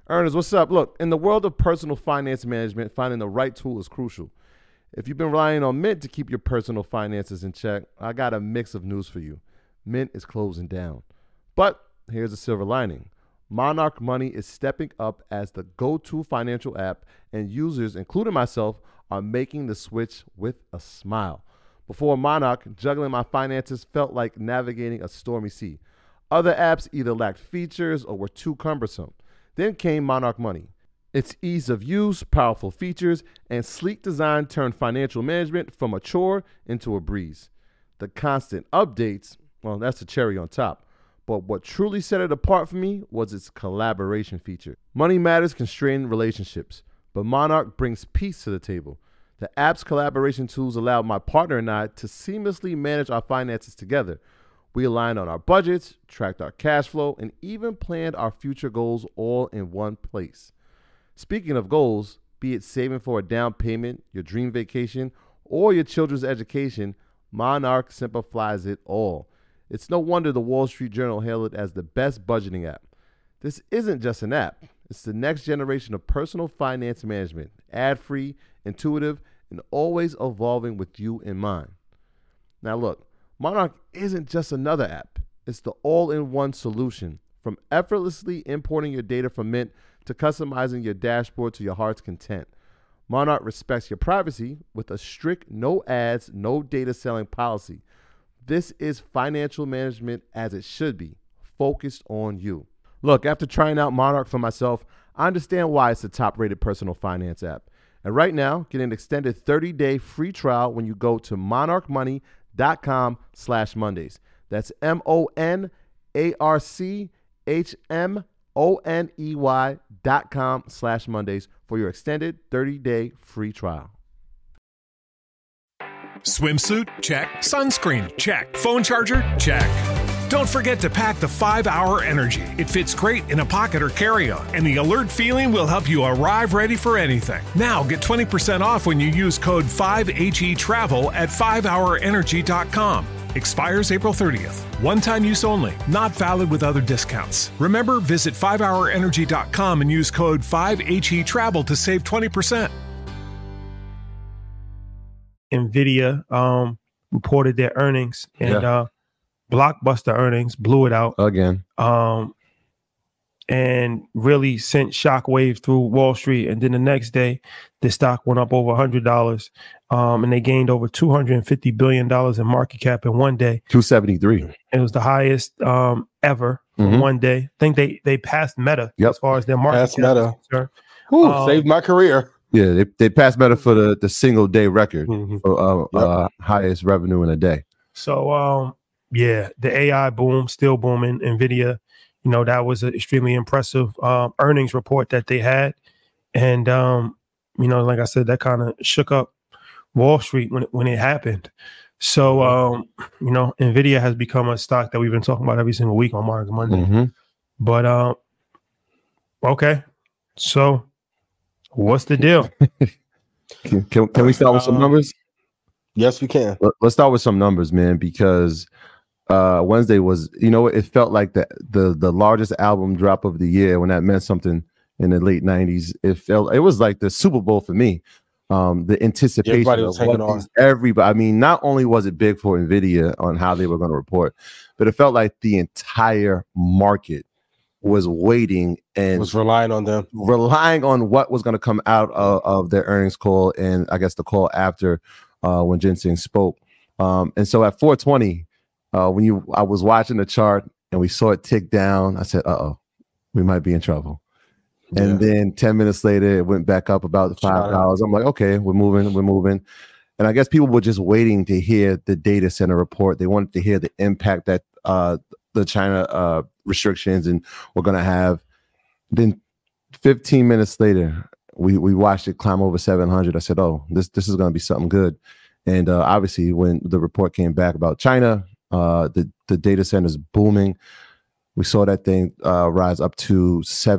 Ernest, what's up? Look, in the world of personal finance management, finding the right tool is crucial. If you've been relying on Mint to keep your personal finances in check, I got a mix of news for you. Mint is closing down. But here's a silver lining. Monarch Money is stepping up as the go-to financial app, and users, including myself, are making the switch with a smile. Before Monarch, juggling my finances felt like navigating a stormy sea. Other apps either lacked features or were too cumbersome. Then came Monarch Money. Its ease of use, powerful features, and sleek design turned financial management from a chore into a breeze. The constant updates, well, that's the cherry on top. But what truly set it apart for me was its collaboration feature. Money matters can strain relationships, but Monarch brings peace to the table. The app's collaboration tools allow my partner and I to seamlessly manage our finances together. We aligned on our budgets, tracked our cash flow, and even planned our future goals all in one place. Speaking of goals, be it saving for a down payment, your dream vacation, or your children's education, Monarch simplifies it all. It's no wonder the Wall Street Journal hailed it as the best budgeting app. This isn't just an app. It's the next generation of personal finance management, ad-free, intuitive, and always evolving with you in mind. Now look, Monarch isn't just another app. It's the all-in-one solution. From effortlessly importing your data from Mint to customizing your dashboard to your heart's content. Monarch respects your privacy with a strict no ads, no data selling policy. This is financial management as it should be, focused on you. Look, after trying out Monarch for myself, I understand why it's the top-rated personal finance app. And right now, get an extended 30-day free trial when you go to monarchmoney.com/Mondays. That's monarchmoney.com/Mondays for your extended 30-day free trial. Swimsuit? Check. Sunscreen? Check. Phone charger? Check. Don't forget to pack the 5-Hour Energy. It fits great in a pocket or carry-on, and the alert feeling will help you arrive ready for anything. Now get 20% off when you use code 5HETRAVEL at 5hourenergy.com. Expires April 30th. One-time use only. Not valid with other discounts. Remember, visit 5hourenergy.com and use code 5HETRAVEL to save 20%. NVIDIA reported their earnings, and blockbuster earnings, blew it out Again. And really sent shockwaves through Wall Street. And then the next day, the stock went up over $100, and they gained over $250 billion in market cap in one day. 273. It was the highest ever for one day. I think they passed Meta as far as their market cap Meta. is concerned. Saved my career. Yeah, they passed Meta for the single day record for highest revenue in a day. So, the AI boom, still booming. NVIDIA, that was an extremely impressive earnings report that they had. And, like I said, that kind of shook up Wall Street when it happened. So, NVIDIA has become a stock that we've been talking about every single week on Market Monday. But, okay. So, what's the deal? Can we start with some numbers? Yes, we can. Let's start with some numbers, man, because Wednesday was, it felt like the largest album drop of the year when that meant something in the late 90s. It was like the Super Bowl for me. The anticipation. Everybody was hanging on. Everybody. I mean, not only was it big for NVIDIA on how they were going to report, but it felt like the entire market was waiting and was relying on them, relying on what was going to come out of their earnings call, and I guess the call after when Ginseng spoke. And so at 4:20, I was watching the chart and we saw it tick down, I said, we might be in trouble. And then 10 minutes later, it went back up about $5. I'm like, okay, we're moving. And I guess people were just waiting to hear the data center report. They wanted to hear the impact that the China restrictions and we're going to have. Then 15 minutes later, we watched it climb over 700. I said, this is going to be something good. And obviously, when the report came back about China, the data centers booming, we saw that thing rise up to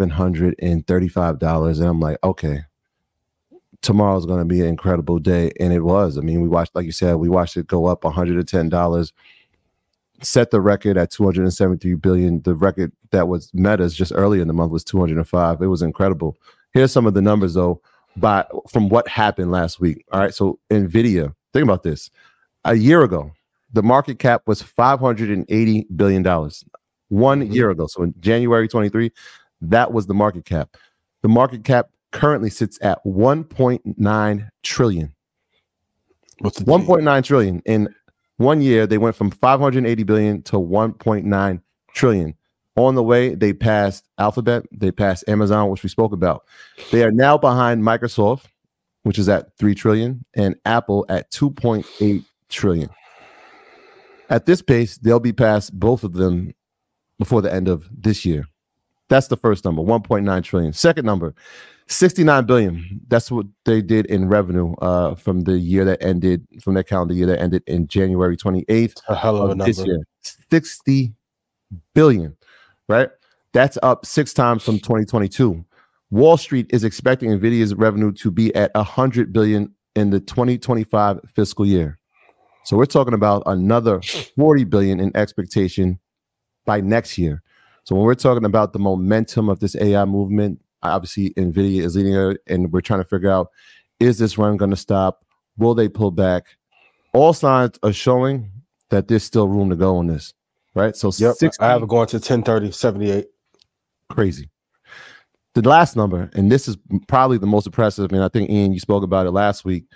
$735. And I'm like, okay, tomorrow's going to be an incredible day. And it was. I mean, we watched, like you said, we watched it go up $110 set the record at 273 billion. The record that was Meta's just earlier in the month was 205. It was incredible. Here's some of the numbers though, from what happened last week. All right, so Nvidia, think about this. A year ago, the market cap was $580 billion. 1 year ago, so in January 23, that was the market cap. The market cap currently sits at 1.9 trillion. What's the 1.9 trillion. In 1 year, they went from 580 billion to 1.9 trillion. On the way, they passed Alphabet, they passed Amazon, which we spoke about. They are now behind Microsoft, which is at 3 trillion, and Apple at 2.8 trillion. At this pace, they'll be past both of them before the end of this year. That's the first number, 1.9 trillion. Second number, 69 billion. That's what they did in revenue from the year that ended, from their calendar year that ended in January 28th a hell of a number. this year. 60 billion, right? That's up 6 times from 2022. Wall Street is expecting NVIDIA's revenue to be at 100 billion in the 2025 fiscal year. So we're talking about another 40 billion in expectation by next year. So when we're talking about the momentum of this AI movement, obviously NVIDIA is leading it, and we're trying to figure out, is this run going to stop? Will they pull back? All signs are showing that there's still room to go on this, right? So Yep, I have it going to 1030.78. Crazy. The last number, and this is probably the most impressive, and I think, Ian, you spoke about it last week,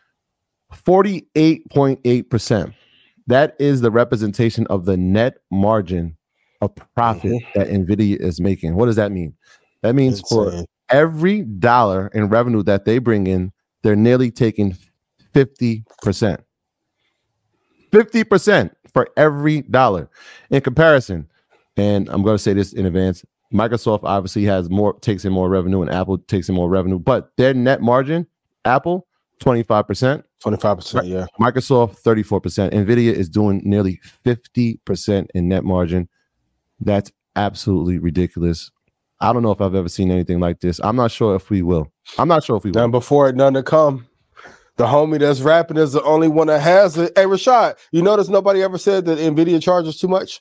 48.8%. That is the representation of the net margin of profit that NVIDIA is making. What does that mean? That means for every dollar in revenue that they bring in, they're nearly taking 50%. 50% for every dollar. In comparison, and I'm going to say this in advance, Microsoft obviously takes in more revenue, and Apple takes in more revenue, but their net margin, Apple, 25%. 25%, yeah. Microsoft, 34%. NVIDIA is doing nearly 50% in net margin. That's absolutely ridiculous. I don't know if I've ever seen anything like this. I'm not sure if we will. None before it, none to come. The homie that's rapping is the only one that has it. Hey, Rashad, you notice nobody ever said that NVIDIA charges too much?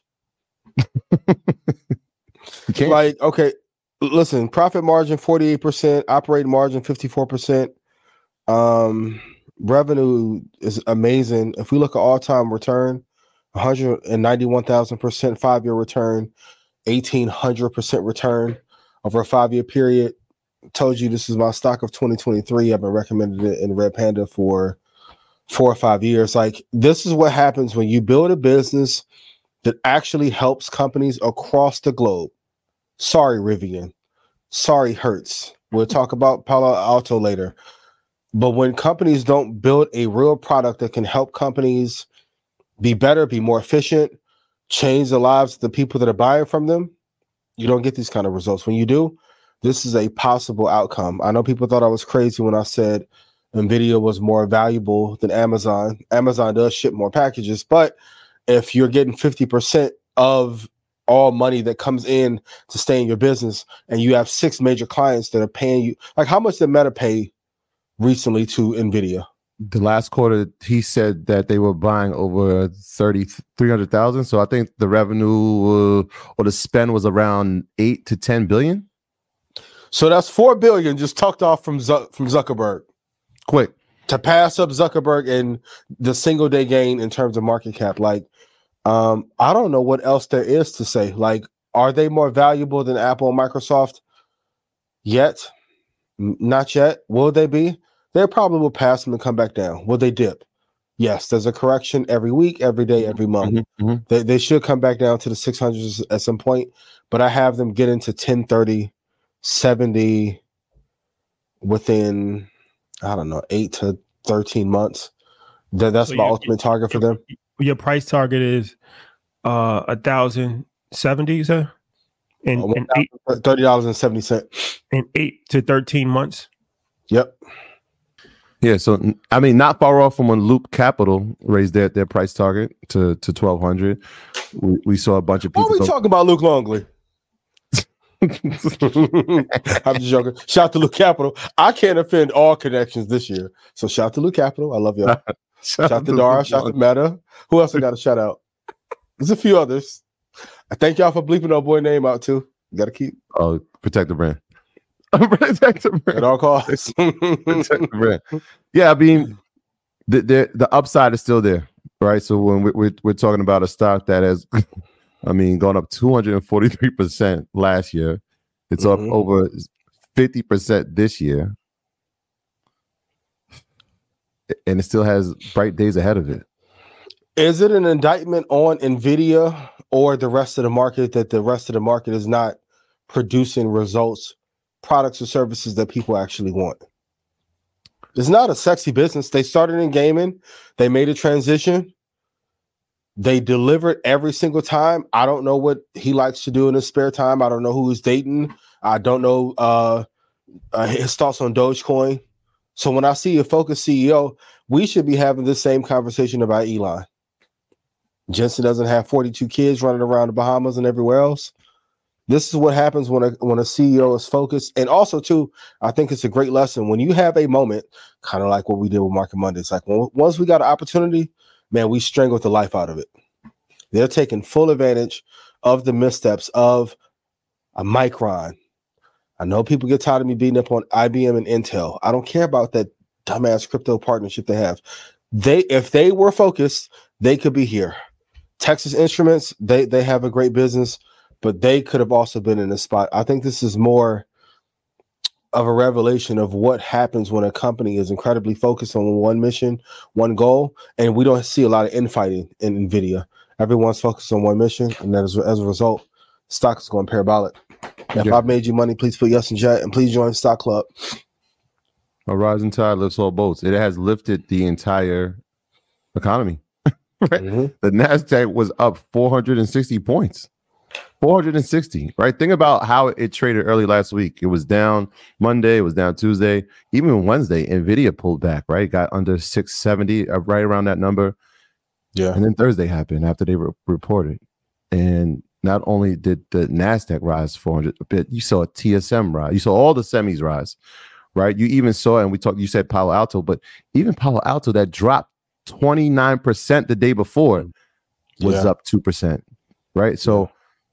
Like, okay, listen, profit margin 48%, operating margin 54%. Revenue is amazing. If we look at all-time return, 191,000% 5-year return, 1,800% return over a 5-year period. Told you this is my stock of 2023. I've been recommending it in Red Panda for 4 or 5 years. Like, this is what happens when you build a business that actually helps companies across the globe. Sorry, Rivian. Sorry, Hertz. We'll talk about Palo Alto later. But when companies don't build a real product that can help companies be better, be more efficient, change the lives of the people that are buying from them, you don't get these kind of results. When you do, this is a possible outcome. I know people thought I was crazy when I said NVIDIA was more valuable than Amazon. Amazon does ship more packages, but if you're getting 50% of all money that comes in to stay in your business, and you have 6 major clients that are paying you, like how much did Meta pay recently to NVIDIA? The last quarter, he said that they were buying over 300,000. So I think the revenue or the spend was around 8 to 10 billion. So that's 4 billion just tucked off from Zuckerberg. Quick to pass up Zuckerberg and the single day gain in terms of market cap. Like, I don't know what else there is to say. Like, are they more valuable than Apple and Microsoft? Yet? Not yet. Will they be? They probably will pass them and come back down. Will they dip? Yes, there's a correction every week, every day, every month. They should come back down to the 600s at some point, but I have them get into 1030, 70 within, I don't know, 8 to 13 months. That's my ultimate target for them. Your price target is $1,070, you said? In $30.70 in 8 to 13 months. Yep. Yeah, so I mean, not far off from when Loop Capital raised their price target to 1,200. We saw a bunch of people. Why are we talking about Luke Longley? I'm just joking. Shout out to Luke Capital. I can't offend all connections this year, so shout out to Luke Capital. I love y'all. Shout out to Dara. Shout out to Meta. Who else I got to shout out? There's a few others. I thank y'all for bleeping our boy name out too. You gotta keep protect the brand. Protect the brand at all costs. Protect the brand. Yeah, I mean, the upside is still there, right? So when we're talking about a stock that has, I mean, gone up 243% last year, it's up over 50% this year, and it still has bright days ahead of it. Is it an indictment on NVIDIA or the rest of the market that the rest of the market is not producing results, products or services that people actually want? It's not a sexy business. They started in gaming. They made a transition. They delivered every single time. I don't know what he likes to do in his spare time. I don't know who he's dating. I don't know his thoughts on Dogecoin. So when I see a focused CEO, we should be having the same conversation about Elon. Jensen doesn't have 42 kids running around the Bahamas and everywhere else. This is what happens when a CEO is focused. And also, too, I think it's a great lesson. When you have a moment, kind of like what we did with Market Mondays, like once we got an opportunity, man, we strangled the life out of it. They're taking full advantage of the missteps of a Micron. I know people get tired of me beating up on IBM and Intel. I don't care about that dumbass crypto partnership they have. If they were focused, they could be here. Texas Instruments, they have a great business, but they could have also been in this spot. I think this is more of a revelation of what happens when a company is incredibly focused on one mission, one goal, and we don't see a lot of infighting in NVIDIA. Everyone's focused on one mission, and as a result, stock is going parabolic. If I've made you money, please put yes in chat, and please join Stock Club. A rising tide lifts all boats. It has lifted the entire economy. Right? The NASDAQ was up 460 points. 460, right? Think about how it traded early last week. It was down Monday, it was down Tuesday, even Wednesday. NVIDIA pulled back, right? Got under 670, right around that number. Yeah. And then Thursday happened after they reported. And not only did the NASDAQ rise 400 a bit, you saw a TSM rise. You saw all the semis rise, right? You even saw, and you said Palo Alto, but even Palo Alto that dropped 29% the day before was up 2%, right? So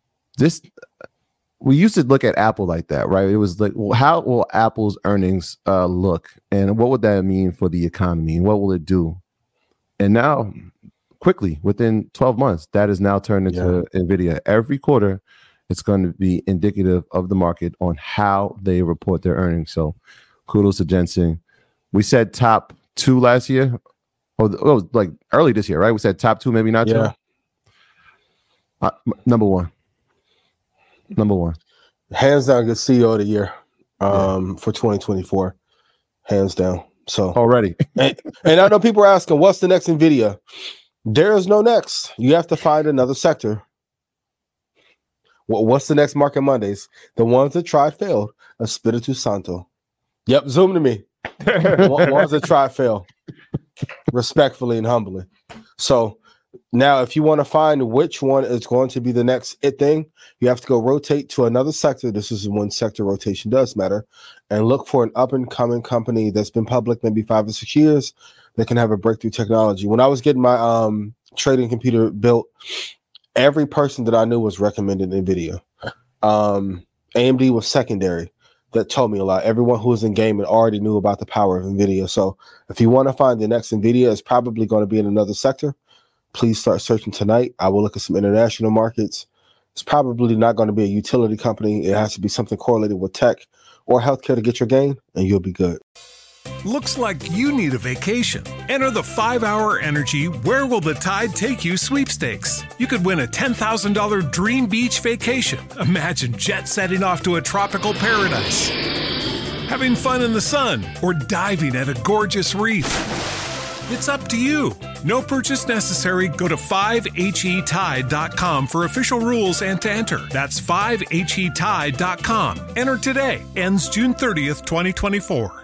we used to look at Apple like that, right? It was like, well, how will Apple's earnings look, and what would that mean for the economy, and what will it do? And now, quickly, within 12 months, that is now turned into NVIDIA. Every quarter, it's going to be indicative of the market on how they report their earnings. So kudos to Jensen. We said top 2 last year. It was like early this year, right? We said top 2, maybe not 2. Number one. Hands down, good CEO of the year for 2024. Hands down. So already. and I know people are asking, what's the next NVIDIA? There is no next. You have to find another sector. What's the next Market Mondays? The ones that tried failed. Espiritu Santo. Yep, zoom to me. Ones that tried fail. Respectfully and humbly. So now, if you want to find which one is going to be the next thing, you have to go rotate to another sector. This is when sector rotation does matter, and look for an up-and-coming company that's been public maybe 5 or 6 years that can have a breakthrough technology. When I was getting my trading computer built, every person that I knew was recommending NVIDIA. AMD was secondary. That told me a lot. Everyone who was in gaming already knew about the power of NVIDIA. So if you want to find the next NVIDIA, it's probably going to be in another sector. Please start searching tonight. I will look at some international markets. It's probably not going to be a utility company. It has to be something correlated with tech or healthcare to get your gain, and you'll be good. Looks like you need a vacation. Enter the 5-Hour Energy Where Will the Tide Take You sweepstakes. You could win a $10,000 dream beach vacation. Imagine jet setting off to a tropical paradise, having fun in the sun, or diving at a gorgeous reef. It's up to you. No purchase necessary. Go to 5HETide.com for official rules and to enter. That's 5HETide.com. Enter today. Ends June 30th, 2024.